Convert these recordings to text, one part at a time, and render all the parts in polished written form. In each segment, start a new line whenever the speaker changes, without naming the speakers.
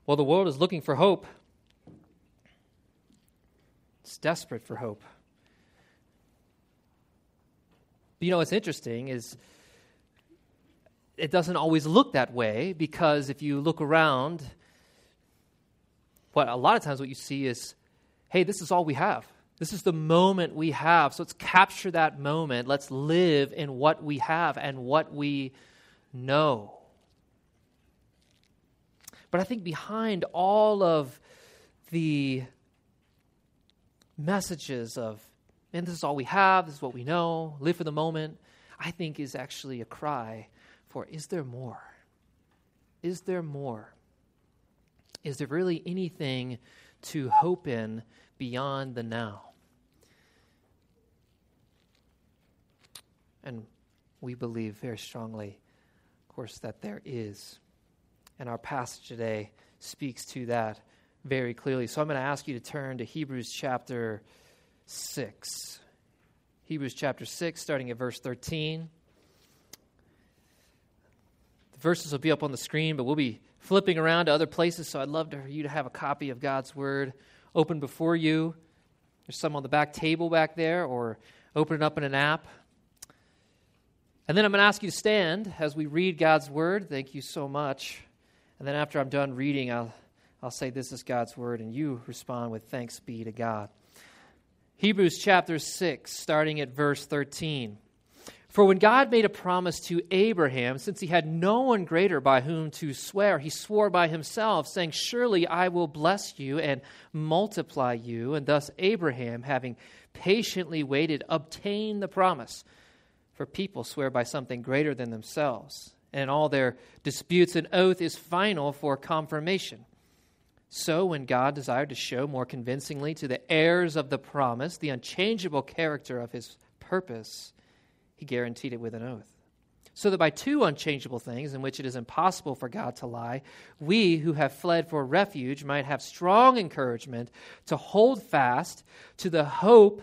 Well, the world is looking for hope. It's desperate for hope. But what's interesting is it doesn't always look that way, because if you look around, a lot of times what you see is, hey, this is all we have. This is the moment we have. So let's capture that moment. Let's live in what we have and what we know. But I think behind all of the messages of, man, this is all we have, this is what we know, live for the moment, I think is actually a cry for, is there more? Is there more? Is there really anything to hope in beyond the now? And we believe very strongly, of course, that there is. And our passage today speaks to that very clearly. So I'm going to ask you to turn to Hebrews chapter 6. Hebrews chapter 6, starting at verse 13. The verses will be up on the screen, but we'll be flipping around to other places, so I'd love for you to have a copy of God's Word open before you. There's some on the back table back there, or open it up in an app. And then I'm going to ask you to stand as we read God's Word. Thank you so much. And then after I'm done reading, I'll say, this is God's Word, and you respond with thanks be to God. Hebrews chapter 6, starting at verse 13. For when God made a promise to Abraham, since he had no one greater by whom to swear, he swore by himself, saying, surely I will bless you and multiply you. And thus Abraham, having patiently waited, obtained the promise. For people swear by something greater than themselves, and in all their disputes an oath is final for confirmation. So when God desired to show more convincingly to the heirs of the promise the unchangeable character of his purpose, he guaranteed it with an oath. So that by two unchangeable things in which it is impossible for God to lie, we who have fled for refuge might have strong encouragement to hold fast to the hope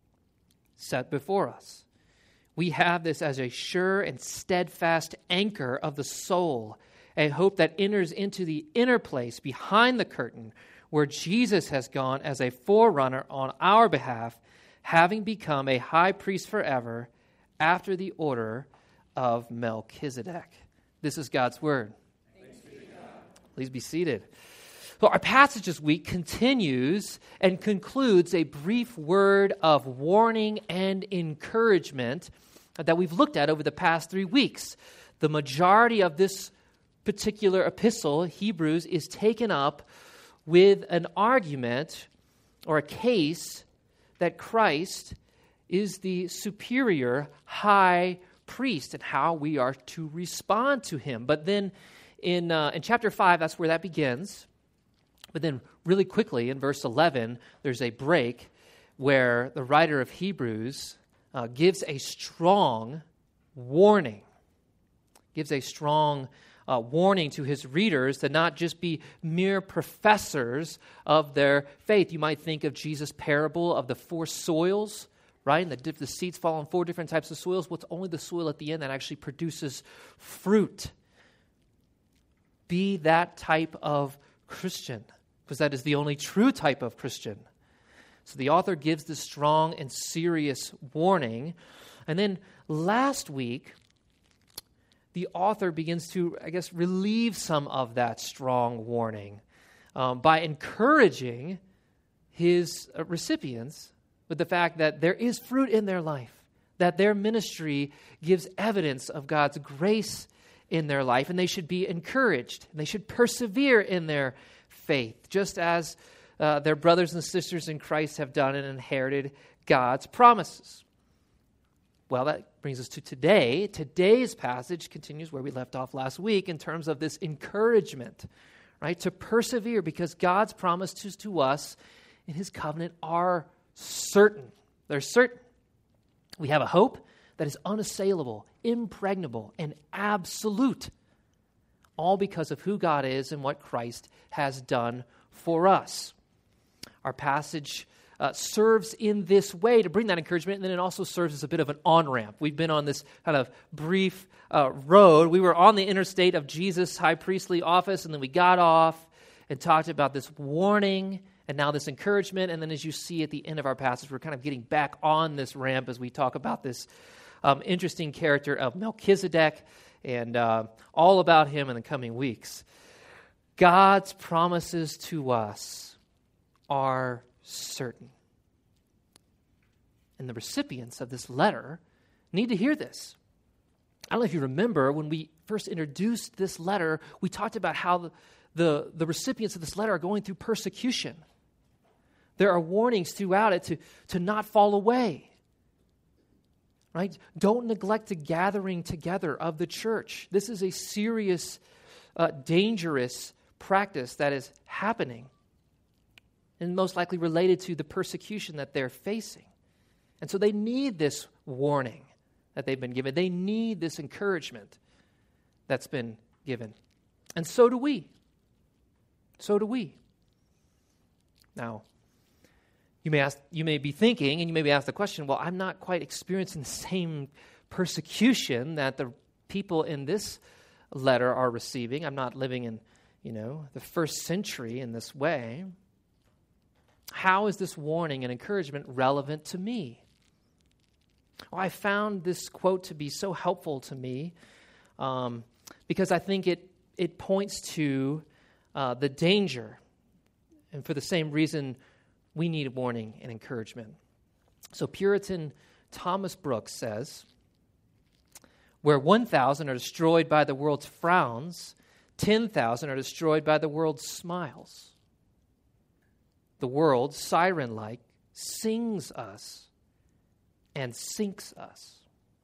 set before us. We have this as a sure and steadfast anchor of the soul, a hope that enters into the inner place behind the curtain, where Jesus has gone as a forerunner on our behalf, having become a high priest forever, after the order of Melchizedek. This is God's Word.
Thanks be to God.
Please be seated. So our passage this week continues and concludes a brief word of warning and encouragement that we've looked at over the past 3 weeks. The majority of this particular epistle, Hebrews, is taken up with an argument or a case that Christ is the superior high priest and how we are to respond to him. But then in chapter 5, that's where that begins. But then really quickly in verse 11, there's a break where the writer of Hebrews gives a strong warning. Gives a strong warning to his readers to not just be mere professors of their faith. You might think of Jesus' parable of the 4 soils, right? And the seeds fall on 4 different types of soils. What's only the soil at the end that actually produces fruit? Be that type of Christian, because that is the only true type of Christian. So the author gives this strong and serious warning. And then last week, the author begins to, relieve some of that strong warning by encouraging his recipients with the fact that there is fruit in their life, that their ministry gives evidence of God's grace in their life, and they should be encouraged, and they should persevere in their faith, just as their brothers and sisters in Christ have done and inherited God's promises. Well, that brings us to today. Today's passage continues where we left off last week in terms of this encouragement, right? To persevere, because God's promises to us in his covenant are certain. They're certain. We have a hope that is unassailable, impregnable, and absolute, all because of who God is and what Christ has done for us. Our passage serves in this way to bring that encouragement, and then it also serves as a bit of an on-ramp. We've been on this kind of brief road. We were on the interstate of Jesus' high priestly office, and then we got off, and talked about this warning and now this encouragement. And then as you see at the end of our passage, we're kind of getting back on this ramp as we talk about this interesting character of Melchizedek and all about him in the coming weeks. God's promises to us are certain. And the recipients of this letter need to hear this. I don't know if you remember when we first introduced this letter, we talked about how the recipients of this letter are going through persecution. There are warnings throughout it to not fall away. Right? Don't neglect the gathering together of the church. This is a serious, dangerous practice that is happening and most likely related to the persecution that they're facing. And so they need this warning that they've been given. They need this encouragement that's been given. And so do we. So do we. Now, you may be thinking, and you may be asked the question, well, I'm not quite experiencing the same persecution that the people in this letter are receiving. I'm not living in, the first century in this way. How is this warning and encouragement relevant to me? Well, I found this quote to be so helpful to me because I think it points to the danger, and for the same reason, we need warning and encouragement. So Puritan Thomas Brooks says, where 1,000 are destroyed by the world's frowns, 10,000 are destroyed by the world's smiles. The world, siren-like, sings us and sinks us.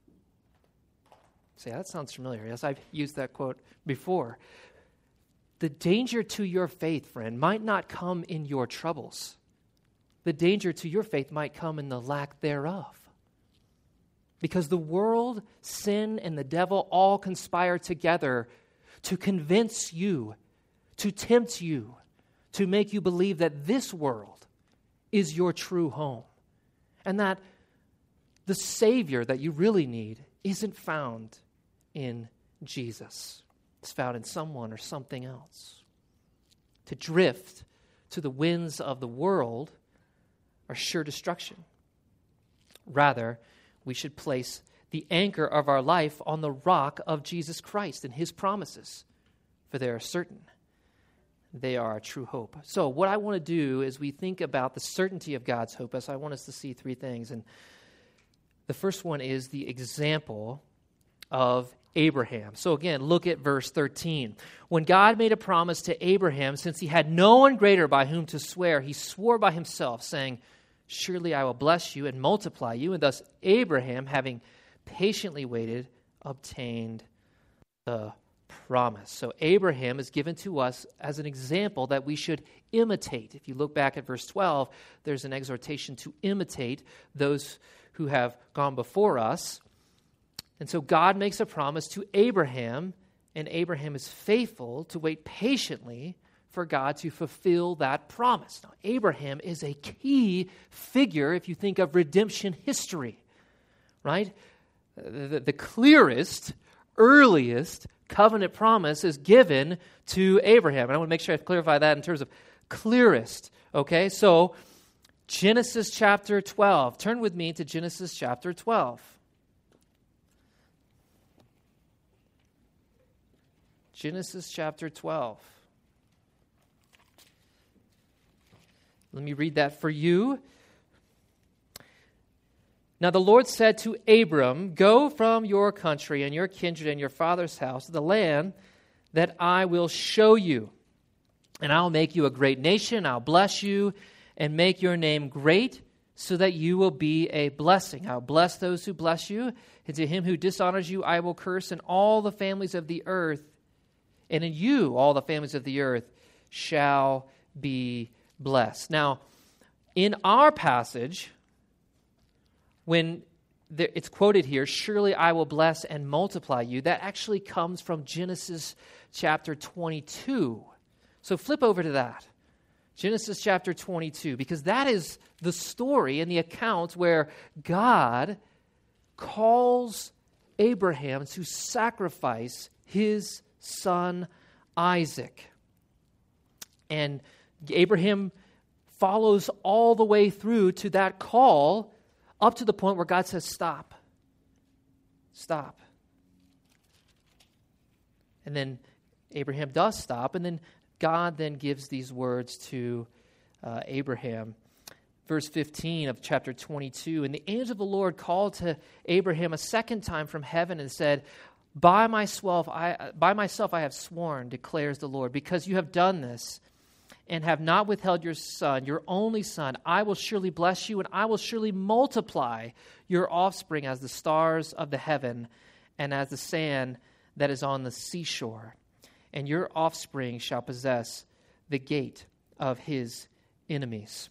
See, that sounds familiar. Yes, I've used that quote before. The danger to your faith, friend, might not come in your troubles. The danger to your faith might come in the lack thereof. Because the world, sin, and the devil all conspire together to convince you, to tempt you, to make you believe that this world is your true home. And that the Savior that you really need isn't found in Jesus. It's found in someone or something else. To drift to the winds of the world are sure destruction. Rather, we should place the anchor of our life on the rock of Jesus Christ and his promises, for they are certain. They are our true hope. So what I want to do is we think about the certainty of God's hope. I want us to see three things. And the first one is the example of Abraham. So again, look at verse 13. When God made a promise to Abraham, since he had no one greater by whom to swear, he swore by himself, saying, surely I will bless you and multiply you. And thus Abraham, having patiently waited, obtained the promise. So Abraham is given to us as an example that we should imitate. If you look back at verse 12, there's an exhortation to imitate those who have gone before us. And so God makes a promise to Abraham, and Abraham is faithful to wait patiently for God to fulfill that promise. Now, Abraham is a key figure if you think of redemption history, right? The clearest, earliest covenant promise is given to Abraham. And I want to make sure I clarify that in terms of clearest, okay? So, Genesis chapter 12. Turn with me to Genesis chapter 12. Genesis chapter 12. Let me read that for you. Now the Lord said to Abram, go from your country and your kindred and your father's house to the land that I will show you. And I'll make you a great nation. I'll bless you and make your name great so that you will be a blessing. I'll bless those who bless you. And to him who dishonors you, I will curse, and all the families of the earth, and in you all the families of the earth shall be blessed. Now, in our passage, when it's quoted here, surely I will bless and multiply you, that actually comes from Genesis chapter 22. So flip over to that. Genesis chapter 22, because that is the story and the account where God calls Abraham to sacrifice his son Isaac. And Abraham follows all the way through to that call, up to the point where God says, stop. Stop. And then Abraham does stop, and then God then gives these words to Abraham. Verse 15 of chapter 22, and the angel of the Lord called to Abraham a second time from heaven and said, By myself I have sworn, declares the Lord, because you have done this and have not withheld your son, your only son, I will surely bless you, and I will surely multiply your offspring as the stars of the heaven and as the sand that is on the seashore. And your offspring shall possess the gate of his enemies.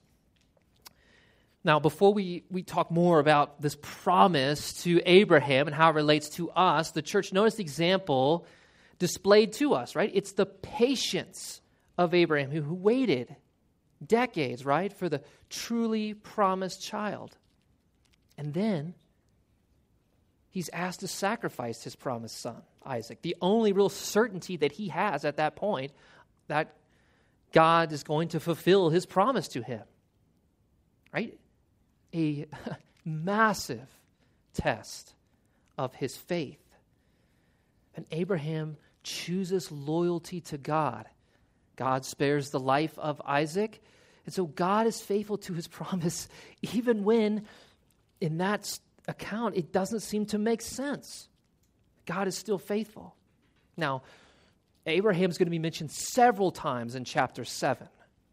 Now, before we talk more about this promise to Abraham and how it relates to us, the church, notice the example displayed to us, right? It's the patience of Abraham who waited decades, right, for the truly promised child. And then he's asked to sacrifice his promised son, Isaac. The only real certainty that he has at that point that God is going to fulfill his promise to him, right? A massive test of his faith. And Abraham chooses loyalty to God. God spares the life of Isaac. And so God is faithful to his promise, even when in that account it doesn't seem to make sense. God is still faithful. Now, Abraham's going to be mentioned several times in chapter 7.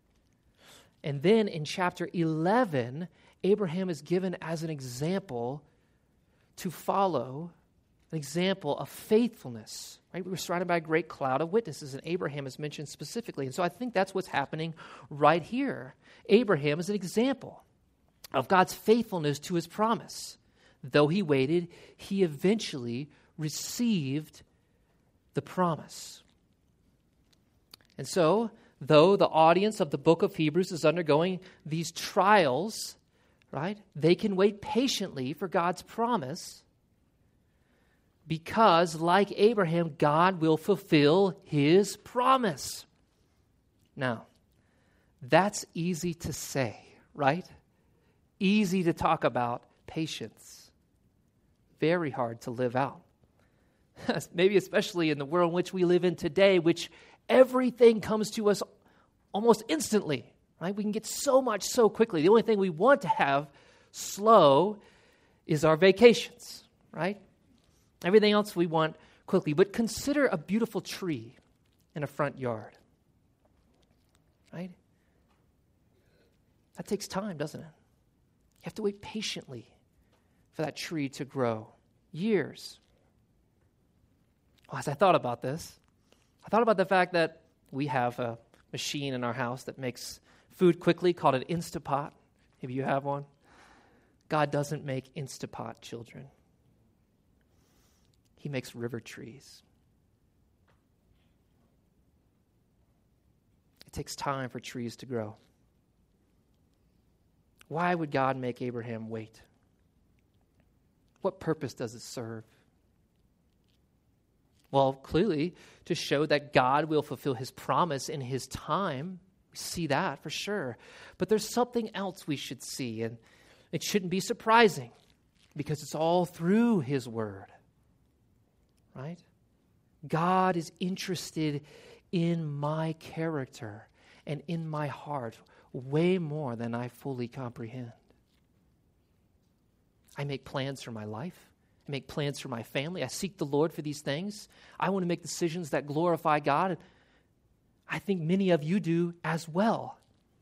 And then in chapter 11, Abraham is given as an example to follow, an example of faithfulness. Right? We were surrounded by a great cloud of witnesses, and Abraham is mentioned specifically. And so I think that's what's happening right here. Abraham is an example of God's faithfulness to his promise. Though he waited, he eventually received the promise. And so, though the audience of the book of Hebrews is undergoing these trials, right, they can wait patiently for God's promise because, like Abraham, God will fulfill his promise. Now, that's easy to say, right? Easy to talk about patience. Very hard to live out. Maybe especially in the world in which we live in today, which everything comes to us almost instantly, right? We can get so much so quickly. The only thing we want to have slow is our vacations, right? Everything else we want quickly. But consider a beautiful tree in a front yard, right? That takes time, doesn't it? You have to wait patiently for that tree to grow. Years. Well, as I thought about this, I thought about the fact that we have a machine in our house that makes food quickly called an Instapot. Maybe you have one. God doesn't make Instapot children. He makes river trees. It takes time for trees to grow. Why would God make Abraham wait? What purpose does it serve? Well, clearly, to show that God will fulfill his promise in his time. We see that for sure. But there's something else we should see, and it shouldn't be surprising because it's all through his word. Right? God is interested in my character and in my heart way more than I fully comprehend. I make plans for my life. I make plans for my family. I seek the Lord for these things. I want to make decisions that glorify God. I think many of you do as well.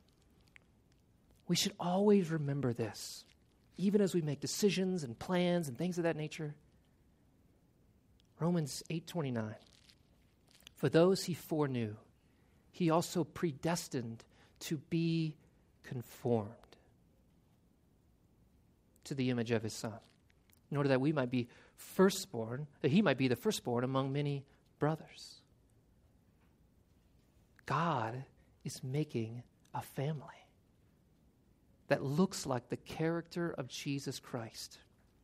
We should always remember this, even as we make decisions and plans and things of that nature. Romans 8:29. For those he foreknew, he also predestined to be conformed to the image of his Son, in order that we might be firstborn, that he might be the firstborn among many brothers. God is making a family that looks like the character of Jesus Christ.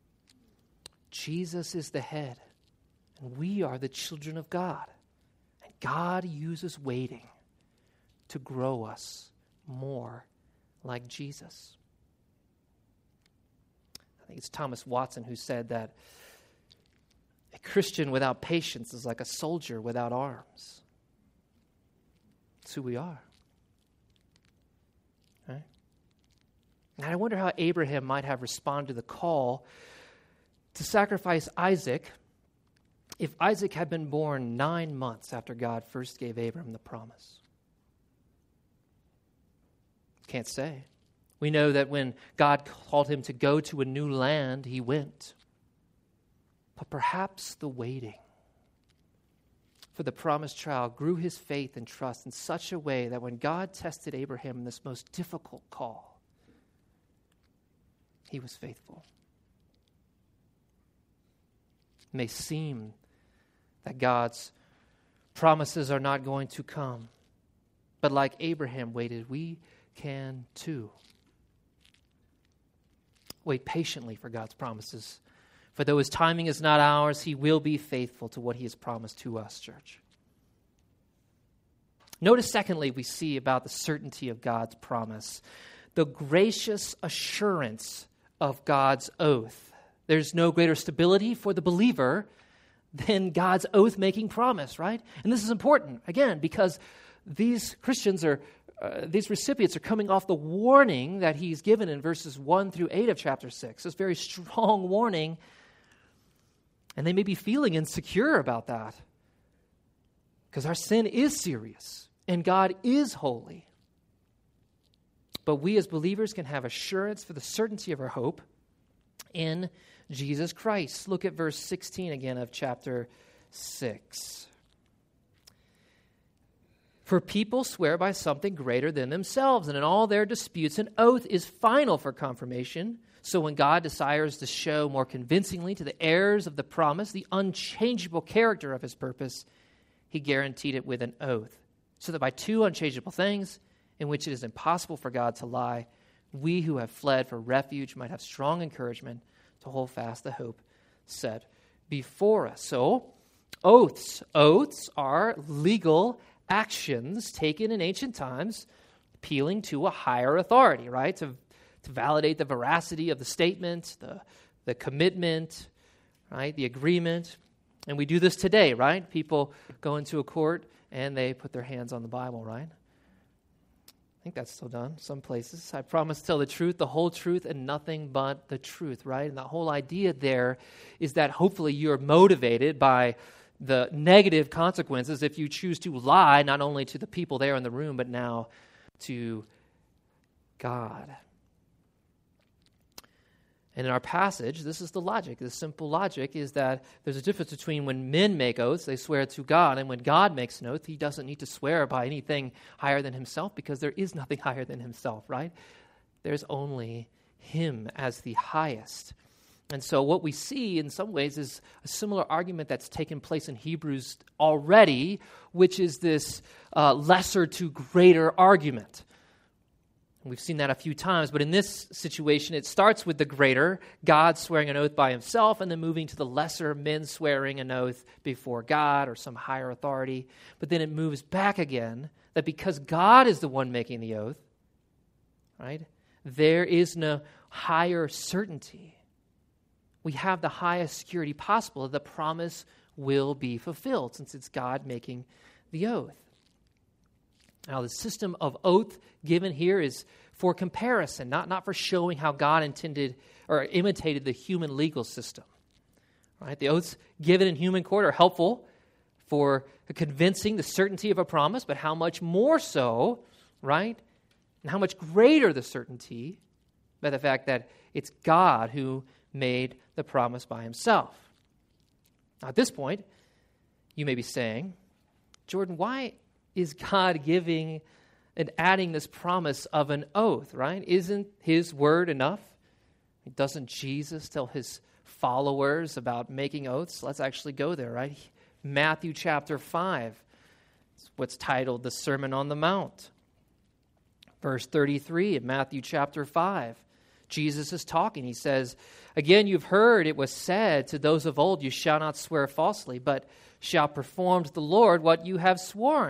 Jesus is the head, and we are the children of God. And God uses waiting to grow us more like Jesus. I think it's Thomas Watson who said that a Christian without patience is like a soldier without arms. That's who we are. Right? And I wonder how Abraham might have responded to the call to sacrifice Isaac if Isaac had been born 9 months after God first gave Abraham the promise. Can't say. We know that when God called him to go to a new land, he went. But perhaps the waiting for the promised child grew his faith and trust in such a way that when God tested Abraham in this most difficult call, he was faithful. It may seem that God's promises are not going to come, but like Abraham waited, we can too. Wait patiently for God's promises. For though his timing is not ours, he will be faithful to what he has promised to us, church. Notice, secondly, we see about the certainty of God's promise, the gracious assurance of God's oath. There's no greater stability for the believer than God's oath-making promise, right? And this is important, again, because these Christians these recipients are coming off the warning that he's given in verses 1 through 8 of chapter 6. This very strong warning. And they may be feeling insecure about that. Because our sin is serious. And God is holy. But we as believers can have assurance for the certainty of our hope in Jesus Christ. Look at verse 16 again of chapter 6. For people swear by something greater than themselves, and in all their disputes, an oath is final for confirmation. So when God desires to show more convincingly to the heirs of the promise the unchangeable character of his purpose, he guaranteed it with an oath, so that by two unchangeable things, in which it is impossible for God to lie, we who have fled for refuge might have strong encouragement to hold fast the hope set before us. So, oaths are legal actions taken in ancient times, appealing to a higher authority, right? To validate the veracity of the statement, the commitment, right? The agreement. And we do this today, right? People go into a court and they put their hands on the Bible, right? I think that's still done some places. I promise to tell the truth, the whole truth, and nothing but the truth, right? And the whole idea there is that hopefully you're motivated by the negative consequences if you choose to lie, not only to the people there in the room, but now to God. And in our passage, this is the logic. The simple logic is that there's a difference between when men make oaths, they swear to God, and when God makes an oath, he doesn't need to swear by anything higher than himself because there is nothing higher than himself, right? There's only him as the highest. And so what we see in some ways is a similar argument that's taken place in Hebrews already, which is this lesser to greater argument. And we've seen that a few times, but in this situation, it starts with the greater, God swearing an oath by himself, and then moving to the lesser, men swearing an oath before God or some higher authority. But then it moves back again, that because God is the one making the oath, right, there is no higher certainty. We have the highest security possible that the promise will be fulfilled since it's God making the oath. Now, the system of oath given here is for comparison, not for showing how God intended or imitated the human legal system. Right? The oaths given in human court are helpful for convincing the certainty of a promise, but how much more so, right? And how much greater the certainty by the fact that it's God who made the promise by himself. Now, at this point, you may be saying, Jordan, why is God giving and adding this promise of an oath, right? Isn't his word enough? Doesn't Jesus tell his followers about making oaths? Let's actually go there, right? Matthew chapter 5. It's what's titled the Sermon on the Mount. Verse 33 of Matthew chapter 5. Jesus is talking. He says, again, you've heard it was said to those of old, you shall not swear falsely, but shall perform to the Lord what you have sworn.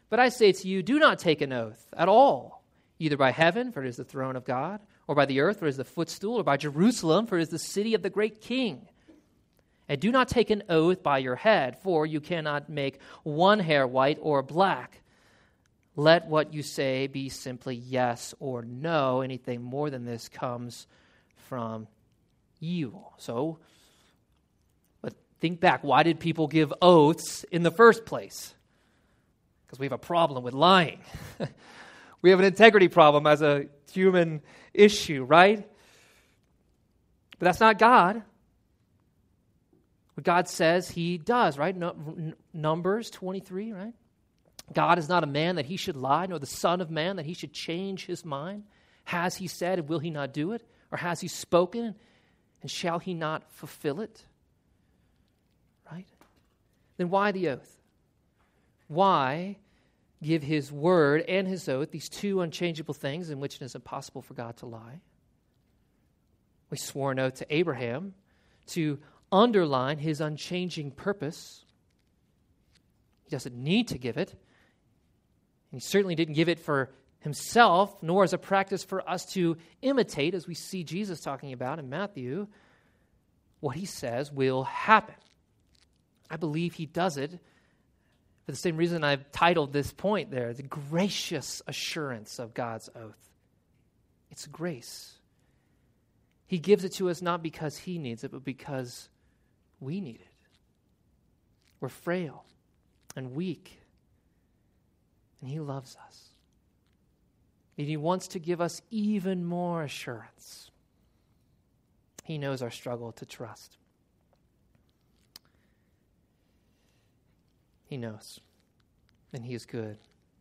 But I say to you, do not take an oath at all, either by heaven, for it is the throne of God, or by the earth, for it is the footstool, or by Jerusalem, for it is the city of the great king. And do not take an oath by your head, for you cannot make one hair white or black. Let what you say be simply yes or no. Anything more than this comes from evil. So, but think back. Why did people give oaths in the first place? Because we have a problem with lying. We have an integrity problem as a human issue, right? But that's not God. What God says he does, right? Numbers 23, right? God is not a man that he should lie, nor the son of man that he should change his mind. Has he said, and will he not do it? Or has he spoken, and shall he not fulfill it? Right? Then why the oath? Why give his word and his oath, these two unchangeable things in which it is impossible for God to lie? We swore an oath to Abraham to underline his unchanging purpose. He doesn't need to give it. And he certainly didn't give it for himself, nor as a practice for us to imitate, as we see Jesus talking about in Matthew. What he says will happen. I believe he does it for the same reason I've titled this point there, the gracious assurance of God's oath. It's grace. He gives it to us not because he needs it, but because we need it. We're frail and weak, and he loves us. And he wants to give us even more assurance. He knows our struggle to trust. He knows, and he is good.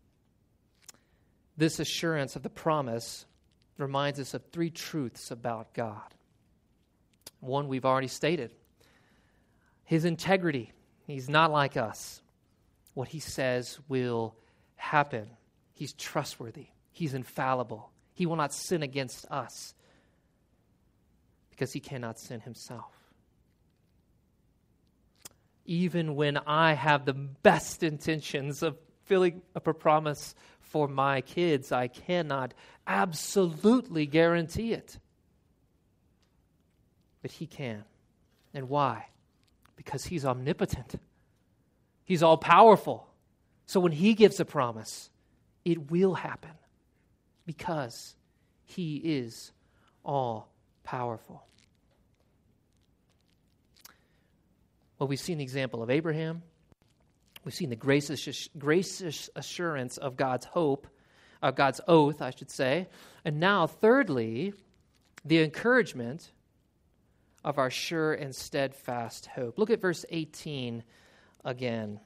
This assurance of the promise reminds us of three truths about God. One we've already stated. His integrity. He's not like us. What he says will happen. He's trustworthy. He's infallible. He will not sin against us because he cannot sin himself. Even when I have the best intentions of filling up a promise for my kids, I cannot absolutely guarantee it. But he can. And why? Because he's omnipotent. He's all-powerful. So when he gives a promise, it will happen because he is all-powerful. Well, we've seen the example of Abraham. We've seen the gracious assurance of God's hope, of God's oath, I should say. And now, thirdly, the encouragement of our sure and steadfast hope. Look at verse 18 again.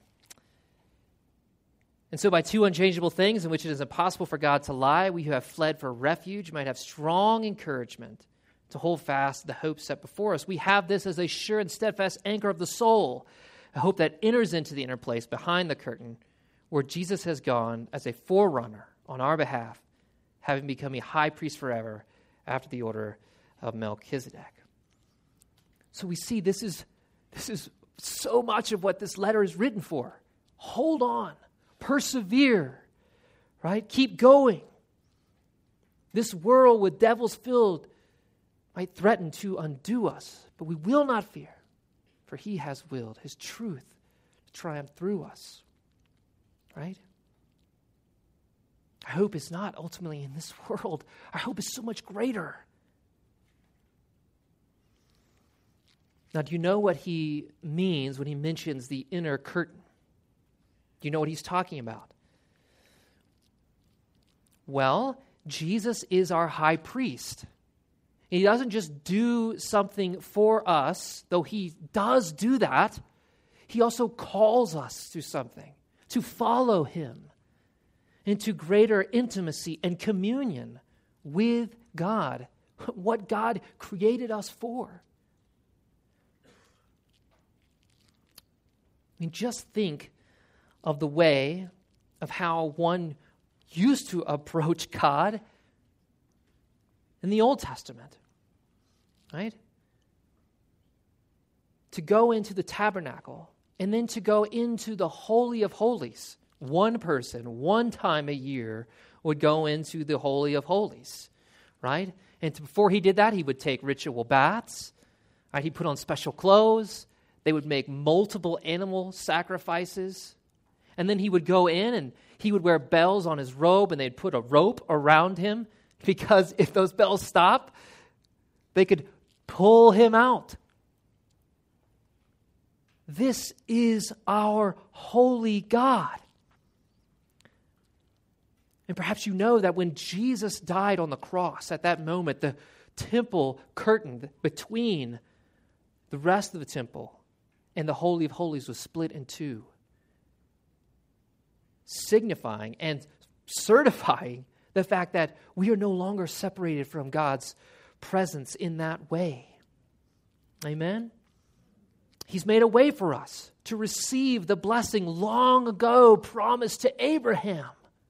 And so by two unchangeable things in which it is impossible for God to lie, we who have fled for refuge might have strong encouragement to hold fast the hope set before us. We have this as a sure and steadfast anchor of the soul, a hope that enters into the inner place behind the curtain, where Jesus has gone as a forerunner on our behalf, having become a high priest forever after the order of Melchizedek. So we see this is so much of what this letter is written for. Hold on, persevere, right? Keep going. This world with devils filled might threaten to undo us, but we will not fear, for he has willed his truth to triumph through us. Right? Our hope is not ultimately in this world. Our hope is so much greater. Now, do you know what he means when he mentions the inner curtain? Do you know what he's talking about? Well, Jesus is our high priest. He doesn't just do something for us, though he does do that. He also calls us to something, to follow him into greater intimacy and communion with God, what God created us for. I mean, just think of the way of how one used to approach God in the Old Testament, right? To go into the tabernacle and then to go into the Holy of Holies, one person, one time a year, would go into the Holy of Holies, right? And before he did that, he would take ritual baths, right? He'd put on special clothes. They would make multiple animal sacrifices. And then he would go in and he would wear bells on his robe, and they'd put a rope around him because if those bells stop, they could pull him out. This is our holy God. And perhaps you know that when Jesus died on the cross, at that moment, the temple curtain between the rest of the temple and the Holy of Holies was split in two, signifying and certifying the fact that we are no longer separated from God's presence in that way. Amen? He's made a way for us to receive the blessing long ago promised to Abraham.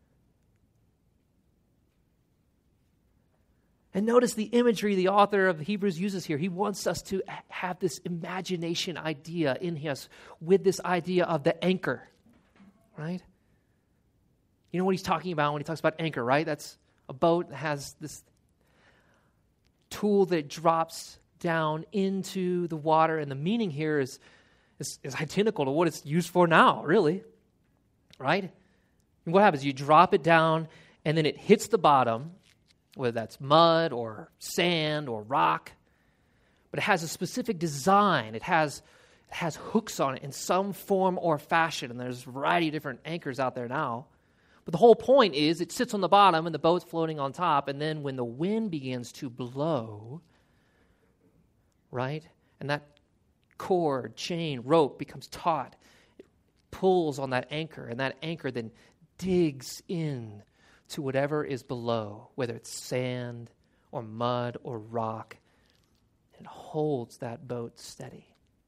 And notice the imagery the author of Hebrews uses here. He wants us to have this imagination idea in us with this idea of the anchor, right? You know what he's talking about when he talks about anchor, right? That's a boat that has this tool that drops down into the water, and the meaning here is identical to what it's used for now, really, right? And what happens? You drop it down, and then it hits the bottom, whether that's mud or sand or rock, but it has a specific design. It has hooks on it in some form or fashion, and there's a variety of different anchors out there now. But the whole point is it sits on the bottom and the boat's floating on top, and then when the wind begins to blow, right, and that cord, chain, rope becomes taut, it pulls on that anchor, and that anchor then digs in to whatever is below, whether it's sand or mud or rock, and holds that boat steady.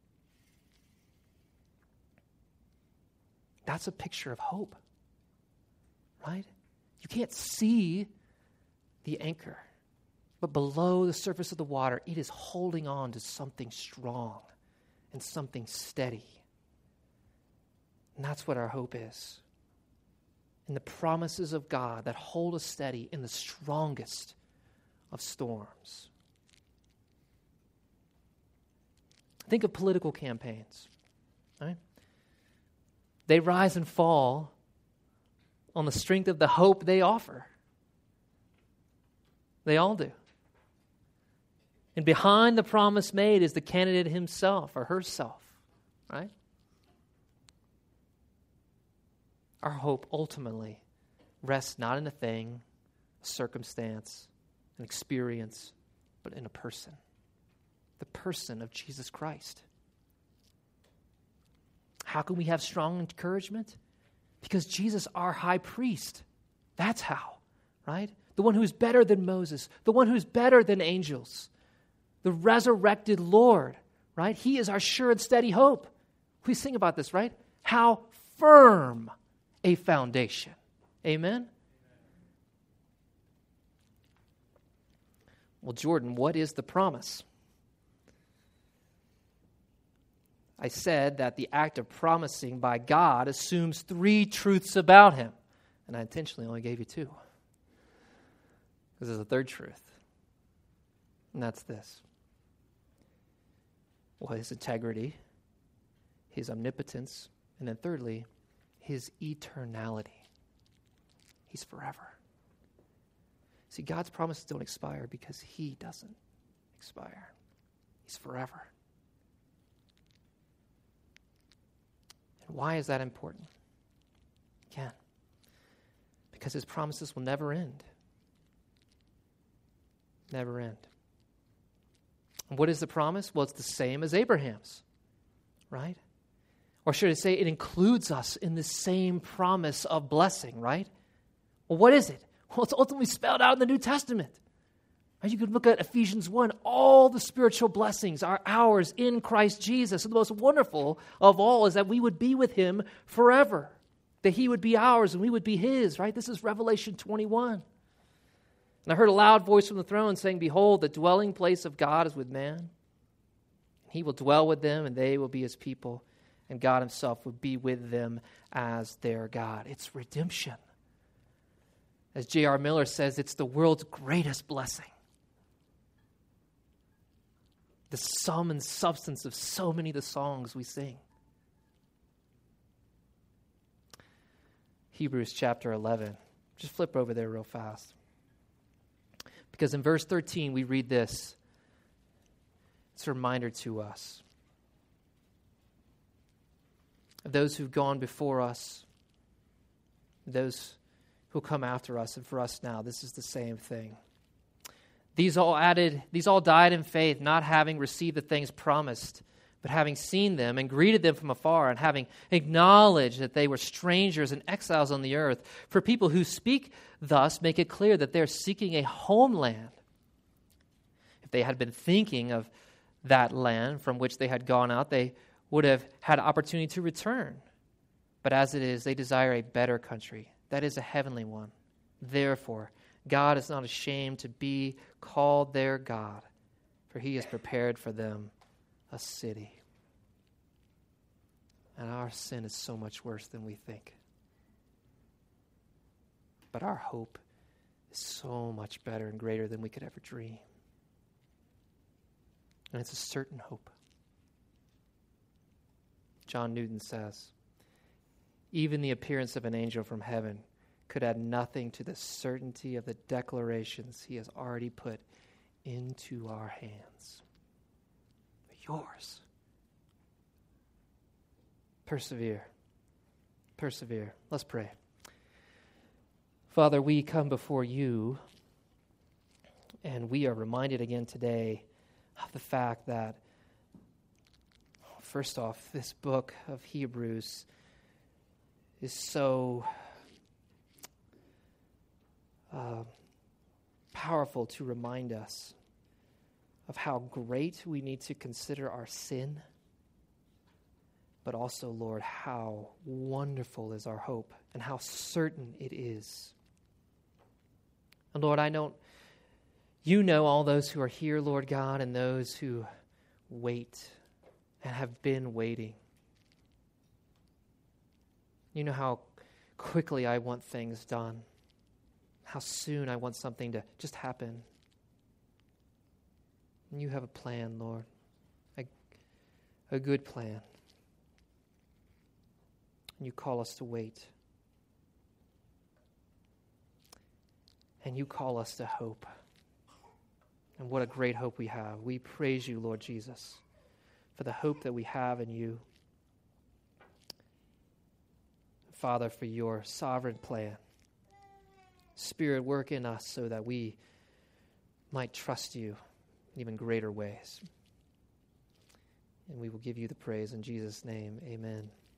That's a picture of hope, right? You can't see the anchor, but below the surface of the water, it is holding on to something strong and something steady. And that's what our hope is. In the promises of God that hold us steady in the strongest of storms. Think of political campaigns, right? They rise and fall on the strength of the hope they offer. They all do. And behind the promise made is the candidate himself or herself, right? Our hope ultimately rests not in a thing, a circumstance, an experience, but in a person. The person of Jesus Christ. How can we have strong encouragement? Because Jesus, our high priest, that's how, right? The one who's better than Moses, the one who's better than angels, the resurrected Lord, right? He is our sure and steady hope. We sing about this, right? How firm a foundation. Amen? Well, Jordan, what is the promise? I said that the act of promising by God assumes three truths about him. And I intentionally only gave you two. Because there's a third truth. And that's this. Well, his integrity, his omnipotence, and then thirdly, his eternality. He's forever. See, God's promises don't expire because he doesn't expire. He's forever. And why is that important? Again, because his promises will never end. Never end. And what is the promise? Well, it's the same as Abraham's, right? Or should I say it includes us in the same promise of blessing, right? Well, what is it? Well, it's ultimately spelled out in the New Testament. You could look at Ephesians 1. All the spiritual blessings are ours in Christ Jesus. And the most wonderful of all is that we would be with him forever. That he would be ours and we would be his, right? This is Revelation 21. And I heard a loud voice from the throne saying, "Behold, the dwelling place of God is with man. He will dwell with them and they will be his people. and God himself would be with them as their God. It's redemption. As J.R. Miller says, it's the world's greatest blessing. The sum and substance of so many of the songs we sing. Hebrews chapter 11. Just flip over there real fast. Because in verse 13 we read this. It's a reminder to us of those who've gone before us, those who'll come after us, and for us now, this is the same thing. These all died in faith, not having received the things promised, but having seen them and greeted them from afar, and having acknowledged that they were strangers and exiles on the earth. For people who speak thus make it clear that they're seeking a homeland. If they had been thinking of that land from which they had gone out, they would have had opportunity to return. But as it is, they desire a better country, that is a heavenly one. Therefore, God is not ashamed to be called their God, for he has prepared for them a city. And our sin is so much worse than we think. But our hope is so much better and greater than we could ever dream. And it's a certain hope. John Newton says, even the appearance of an angel from heaven could add nothing to the certainty of the declarations he has already put into our hands. Yours. Persevere. Persevere. Let's pray. Father, we come before you, and we are reminded again today of the fact that, first off, this book of Hebrews is so powerful to remind us of how great we need to consider our sin, but also, Lord, how wonderful is our hope and how certain it is. And Lord, you know all those who are here, Lord God, and those who wait and have been waiting. You know how quickly I want things done, how soon I want something to just happen. And you have a plan, Lord, a good plan. And you call us to wait. And you call us to hope. And what a great hope we have. We praise you, Lord Jesus, for the hope that we have in you. Father, for your sovereign plan. Spirit, work in us so that we might trust you in even greater ways. And we will give you the praise in Jesus' name. Amen.